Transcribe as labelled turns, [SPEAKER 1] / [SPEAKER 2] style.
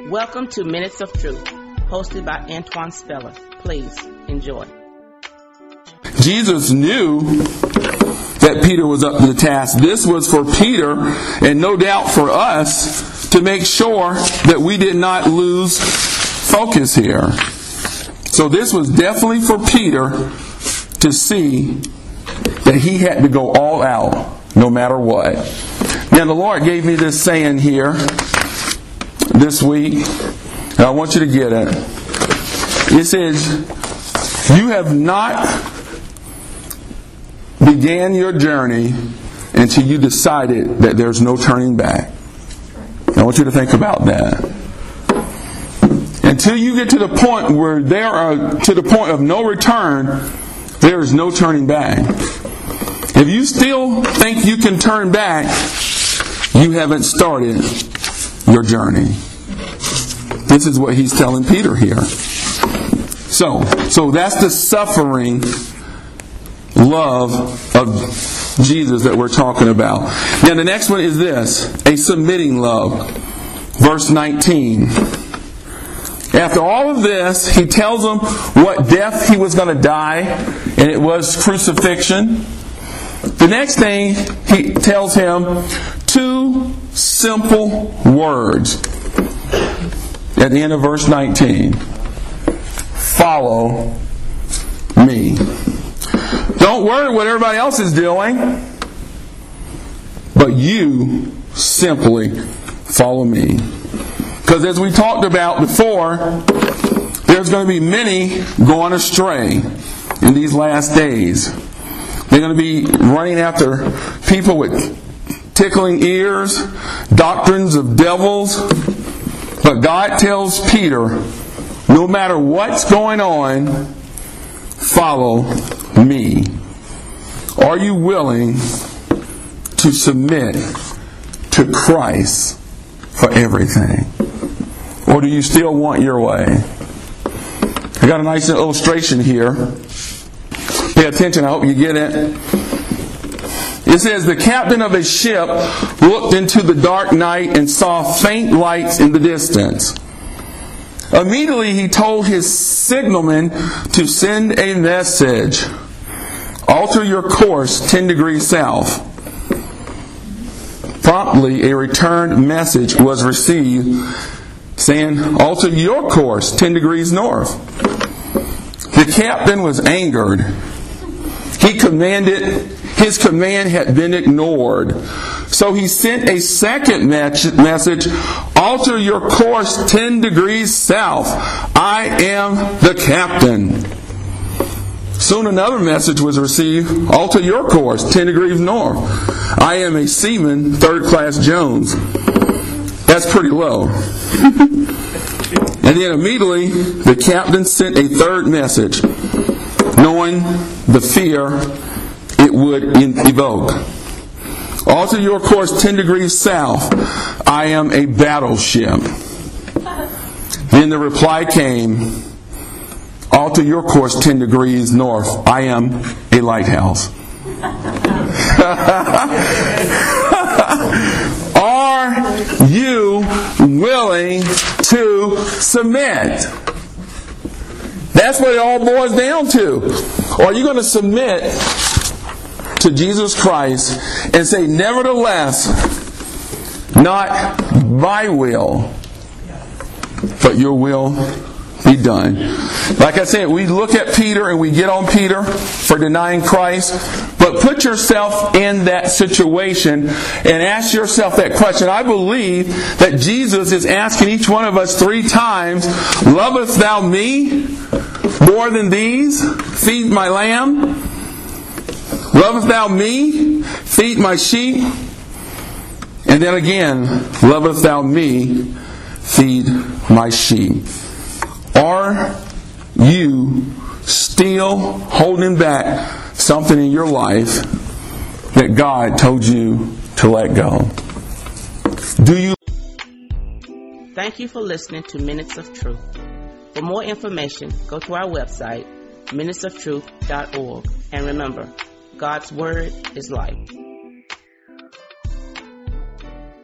[SPEAKER 1] Welcome to Minutes of Truth, hosted by Antoine Speller. Please enjoy.
[SPEAKER 2] Jesus knew that Peter was up to the task. This was for Peter, and no doubt for us, to make sure that we did not lose focus here. So this was definitely for Peter to see that he had to go all out, no matter what. Now the Lord gave me this saying here this week, and I want you to get it. It says, you have not began your journey until you decided that there's no turning back. I want you to think about that. Until you get to the point where there are to the point of no return, there is no turning back. If you still think you can turn back, you haven't started your journey. This is what he's telling Peter here. So that's the suffering love of Jesus that we're talking about. Now the next one is this, a submitting love. Verse 19. After all of this, he tells them what death he was going to die, and it was crucifixion. The next thing, he tells him two simple words at the end of verse 19. Follow me. Don't worry what everybody else is doing, but you simply follow me. Because as we talked about before, there's going to be many going astray in these last days. They're going to be running after people with tickling ears, doctrines of devils. But God tells Peter, no matter what's going on, follow me. Are you willing to submit to Christ for everything? Or do you still want your way? I got a nice illustration here. Pay attention, I hope you get it. It says, the captain of a ship looked into the dark night and saw faint lights in the distance. Immediately he told his signalman to send a message. Alter your course 10 degrees south. Promptly a returned message was received saying, alter your course 10 degrees north. The captain was angered. His command had been ignored. So he sent a second message, alter your course 10 degrees south. I am the captain. Soon another message was received, alter your course 10 degrees north. I am a seaman, third class Jones. That's pretty low. And then immediately the captain sent a third message, knowing the fear it would evoke. Alter your course 10 degrees south. I am a battleship. Then the reply came, alter your course 10 degrees north. I am a lighthouse. Are you willing to submit? That's what it all boils down to. Are you going to submit to Jesus Christ and say, nevertheless, not my will, but your will be done? Like I said, we look at Peter and we get on Peter for denying Christ, but put yourself in that situation and ask yourself that question. I believe that Jesus is asking each one of us 3 times, lovest thou me more than these? Feed my lamb. Lovest thou me? Feed my sheep. And then again, lovest thou me? Feed my sheep. Are you still holding back something in your life that God told you to let go? Do you?
[SPEAKER 1] Thank you for listening to Minutes of Truth. For more information, go to our website, minutesoftruth.org. And remember, God's Word is life.